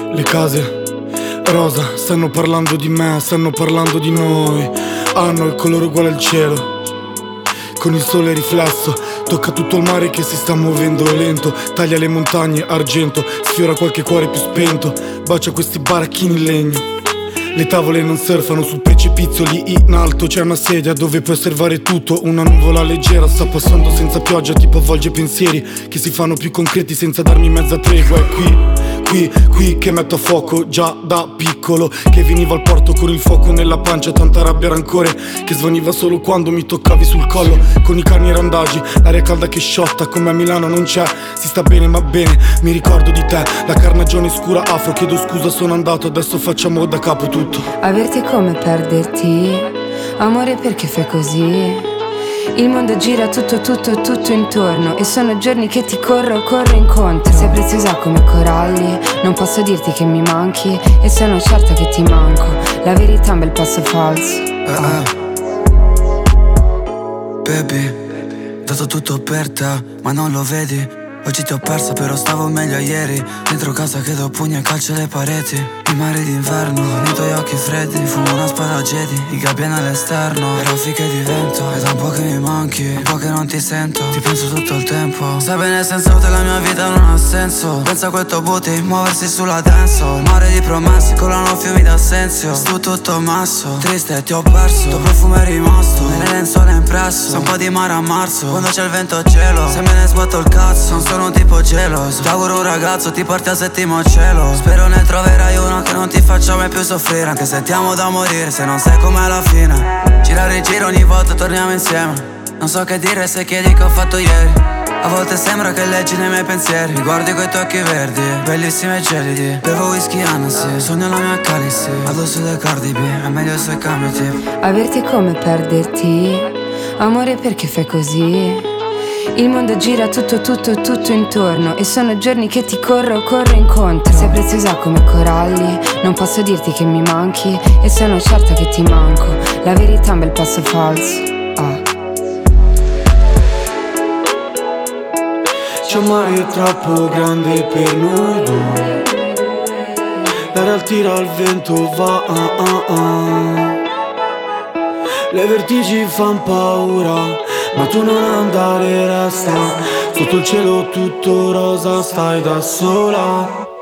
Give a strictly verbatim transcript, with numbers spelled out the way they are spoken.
Le case rosa stanno parlando di me, stanno parlando di noi. Hanno il colore uguale al cielo, con il sole riflesso. Tocca tutto il mare che si sta muovendo lento. Taglia le montagne, argento, sfiora qualche cuore più spento. Bacia questi baracchini in legno. Le tavole non surfano sul precipizio, lì in alto c'è una sedia dove puoi osservare tutto. Una nuvola leggera sta passando senza pioggia, tipo avvolge pensieri che si fanno più concreti senza darmi mezza tregua. È qui, qui, qui che metto a fuoco già da piccolo, che veniva al porto con il fuoco nella pancia, tanta rabbia e rancore che svaniva solo quando mi toccavi sul collo. Con i cani randagi, l'aria calda che sciotta, come a Milano non c'è. Si sta bene ma bene, mi ricordo di te, la carnagione scura afro. Chiedo scusa, sono andato, adesso facciamo da capo tutto. Averti è come perderti, amore, perché fai così? Il mondo gira tutto, tutto, tutto intorno, e sono giorni che ti corro, corro incontro. Sei preziosa come coralli, non posso dirti che mi manchi, e sono certa che ti manco. La verità è un bel passo falso. eh, eh. Baby, dato tutto per te, ma non lo vedi. Oggi ti ho perso però stavo meglio ieri. Dentro casa che do pugni e calcio le pareti. I mari d'inverno, nei tuoi occhi freddi. Fumo una spada Jedi, i gabbiani all'esterno. E raffiche di vento, è da un po' che mi manchi, un po' che non ti sento. Ti penso tutto il tempo. Sai bene senza te la mia vita non ha senso. Pensa a quel tuo booty, muoversi sulla dance. Mare di promesse, colano fiumi d'assenzio. Sto tutto masso, triste ti ho perso. Tuo profumo è rimasto, nelle lenzuola impresso. Sa un po' di mare a marzo, quando c'è il vento a cielo. Se me ne sbatto il cazzo, non sono un tipo geloso. Ti auguro un ragazzo, ti porti al settimo cielo. Spero ne troverai uno che non ti faccia mai più soffrire, anche se ti amo da morire, se non sai com'è la fine. Gira e rigira ogni volta torniamo insieme. Non so che dire se chiedi che ho fatto ieri. A volte sembra che leggi nei miei pensieri. Mi guardi coi tuoi occhi verdi, bellissimi e gelidi. Bevo whisky Hennessy, sogno la mia calice. Addosso dei Cardi B, è meglio se cambi tip. Averti è come perderti, amore, perché fai così? Il mondo gira tutto, tutto, tutto intorno, e sono giorni che ti corro, corro incontro. Sei preziosa come coralli, non posso dirti che mi manchi, e sono certa che ti manco. La verità è un bel passo falso. Ah. C'è un mare troppo grande per noi due. L'aria tira al vento va ah ah ah. Le vertigini fan paura, ma tu non andare, resta. Sotto il cielo tutto rosa, stai da sola.